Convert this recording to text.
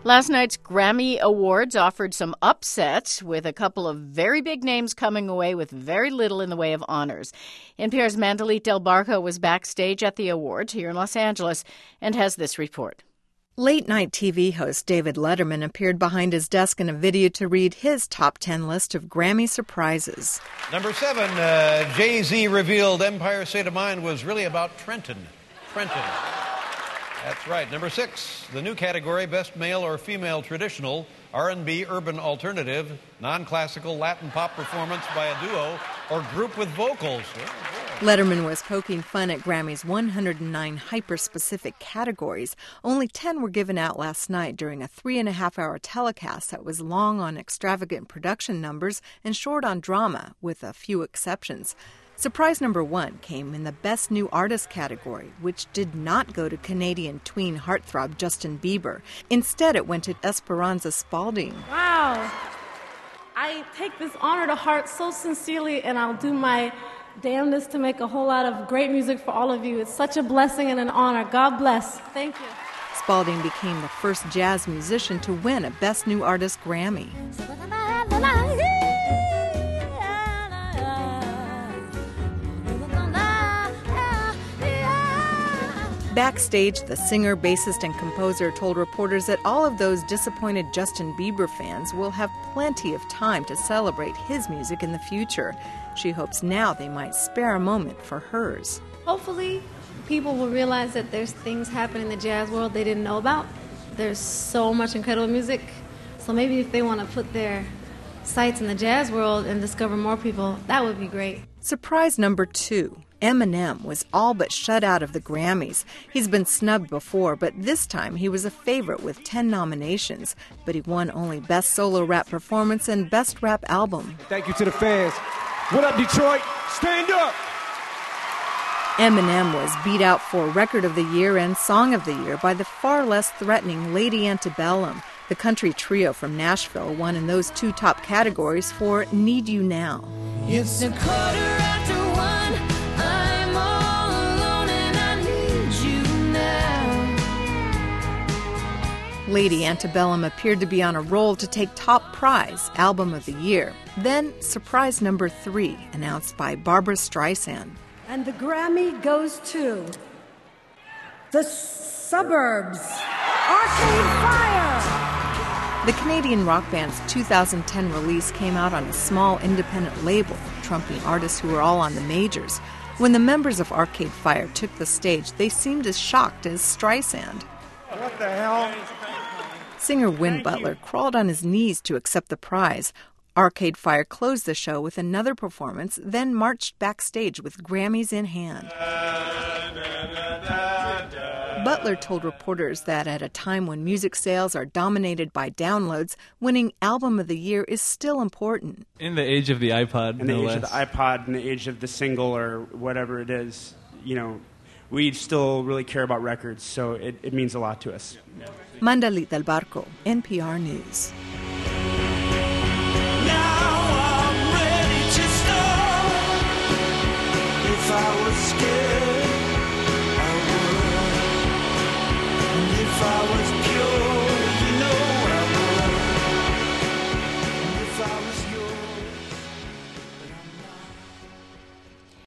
Last night's Grammy Awards offered some upsets, with a couple of very big names coming away with very little in the way of honors. NPR's Mandalit Del Barco was backstage at the awards here in Los Angeles and has this report. Late-night TV host David Letterman appeared behind his desk in a video to read his top 10 list of Grammy surprises. Number 7, Jay-Z revealed Empire State of Mind was really about Trenton. That's right. Number 6, the new category, Best Male or Female Traditional, R&B, Urban Alternative, Non-Classical Latin Pop Performance by a Duo, or Group with Vocals. Letterman was poking fun at Grammy's 109 hyper-specific categories. Only 10 were given out last night during a 3.5-hour telecast that was long on extravagant production numbers and short on drama, with a few exceptions. Surprise number 1 came in the Best New Artist category, which did not go to Canadian tween heartthrob Justin Bieber. Instead, it went to Esperanza Spalding. Wow. I take this honor to heart so sincerely, and I'll do my damnedest to make a whole lot of great music for all of you. It's such a blessing and an honor. God bless. Thank you. Spalding became the first jazz musician to win a Best New Artist Grammy. Backstage, the singer, bassist, and composer told reporters that all of those disappointed Justin Bieber fans will have plenty of time to celebrate his music in the future. She hopes now they might spare a moment for hers. Hopefully, people will realize that there's things happening in the jazz world they didn't know about. There's so much incredible music. So maybe if they want to put their sights in the jazz world and discover more people, that would be great. Surprise number 2. Eminem was all but shut out of the Grammys. He's been snubbed before, but this time he was a favorite with 10 nominations. But he won only Best Solo Rap Performance and Best Rap Album. Thank you to the fans. What up, Detroit? Stand up! Eminem was beat out for Record of the Year and Song of the Year by the far less threatening Lady Antebellum. The country trio from Nashville won in those 2 top categories for Need You Now. It's 1:15. I'm all alone and I need you now. Lady Antebellum appeared to be on a roll to take top prize, Album of the Year. Then, surprise number 3, announced by Barbra Streisand. And the Grammy goes to The Suburbs, Arcade Fire. The Canadian rock band's 2010 release came out on a small independent label, trumping artists who were all on the majors. When the members of Arcade Fire took the stage, they seemed as shocked as Streisand. What the hell? Singer Win Butler crawled on his knees to accept the prize. Arcade Fire closed the show with another performance, then marched backstage with Grammys in hand. Butler told reporters that at a time when music sales are dominated by downloads, winning Album of the Year is still important. In the age of the iPod, in the age of the iPod, in the age of the single or whatever it is, we still really care about records, so it means a lot to us. Mandalit Del Barco, NPR News. Now I'm ready to start. If I was scared